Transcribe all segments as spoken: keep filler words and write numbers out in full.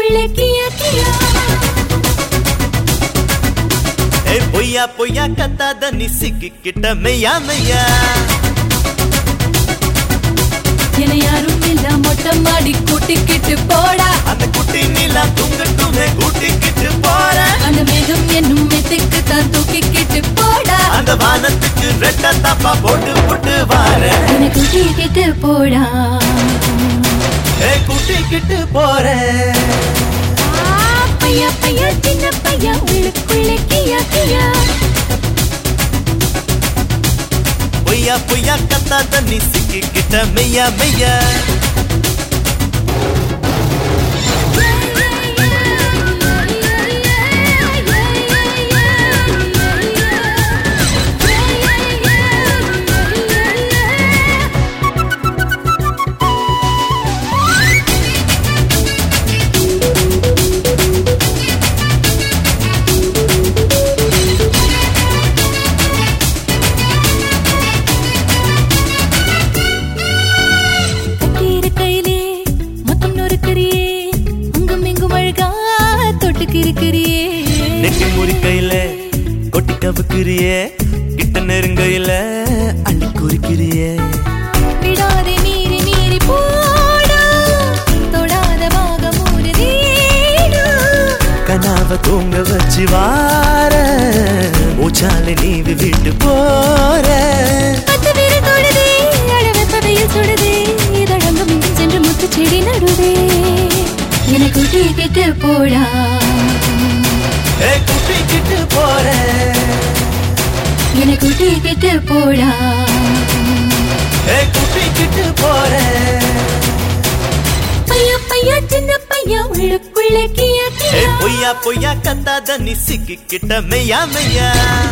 உள்ளுக்குள்ளே கியா கியா ஏ பொய்யா பொய்யா கத்தாத நீ சிக்கிக்கிட்ட மெய்யா மெய்யா என யாரும் இல்ல மொட்டை மாடி கூட்டிக்கிட்டு போடா அந்த குட்டி நீலா தூங்கட்டுமே கூட்டிக்கிட்டு போற அந்த மேகம் என்னும் மெத்துக்கு தான் தூக்கிக்கிட்டு போடா அந்த வானத்துக்கு ரெட்ட தாப்பா போட்டு போட்டு வார என கூட்டிக்கிட்டு போடா ஏ கூட்டிக்கிட்டு போற பையா பையா சின்ன பையா உள்ளுக்குள்ளே கியா கியா பொய்யா பொய்யா கத்தாத நீ சிக்கிக்கிட்ட மெய்யா மெய்யா நெட்டி முறி கையில கொட்டி கவுக்கிறியே கிட்ட நெருங்கையில அள்ளி குறிக்கிறியே விடாதே மீறி மீறி போடா தொடாத மாக மூடுதீடா கனாவ தூங்க வச்சு வார ஊச்சால நீ விட்டு போற பத்து பேரு தொடுதே அழவெப்பதையில் சுடுதே இதழங்கம் இங்கும் சென்று முத்து செடி நடுவே என கூட்டிக்கிட்டு போடா ஏ கூட்டிக்கிட்டு போற என கூட்டிக்கிட்டு போடா ஏ கூட்டிக்கிட்டு போற பையா பையா சின்ன பையா உள்ளுக்குள்ளே கியா ஏ கியா பொய்யா பொய்யா கத்தாத நீ சிக்கிக்கிட்ட மெய்யா மெய்யா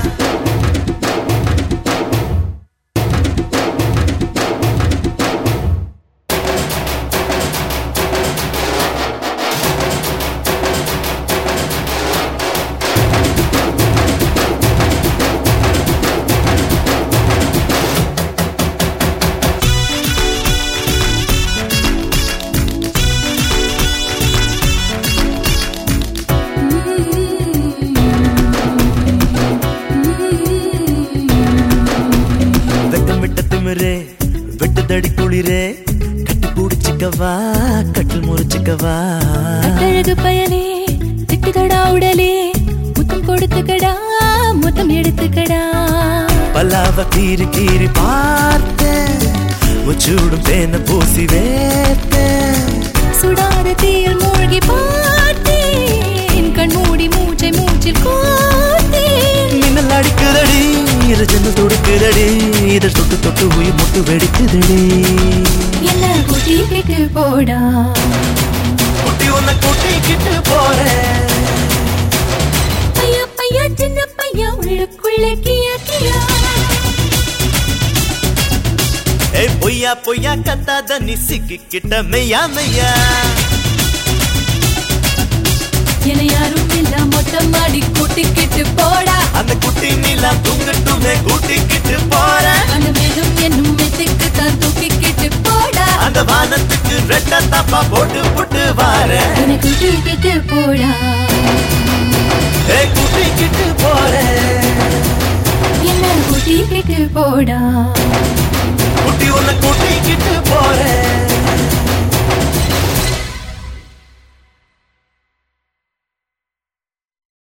வெட்டுதடி குளிரே கட்டி பூடிச்சுக்கவா கட்டில் முறிச்சுக்கவா கட்டழகு பயலே திட்டுதடா உடலே முத்தம் கொடுத்துக்கடா முத்தம் எடுத்துக்கடா பல்லாவ கீறி கீறி பார்த்த உச்சூடும் தேன பூசி வேத்த சுடாத தீயில் மூழ்கி பார்த்தேன் கண் மூடி மூச்சை மூச்சில் கோத்தேன் மின்னல் அடிக்குதடி இரு ஜன்னல் துடுக்குதடி இதழ் தொட்டு தொட்டு உயிர் முட்டு வெடிக்குதடி என்ன கூட்டிக்கிட்டு போடா குட்டி உன்னை கூட்டிக்கிட்டு போற பையா பையா சின்ன பையா உள்ளுக்குள்ளே கியா கியா ஏ பொய்யா பொய்யா கத்தாத நீ சிக்கிக்கிட்ட மெய்யா மெய்யா என யாரும் இல்ல மொட்டை மாடி கூட்டிக்கிட்டு போடா அந்த குட்டி நீலா தூங்கட்டுமே கூட்டிக்கிட்டு போற அந்த மேகம் என்னும் மெத்துக்கு தான் தூக்கிக்கிட்டு போடா அந்த வானத்துக்கு ரெட்ட தாப்பா போட்டு போட்டு வார என கூட்டிக்கிட்டு போடா ஏ கூட்டிக்கிட்டு போற என்ன கூட்டிக்கிட்டு போடா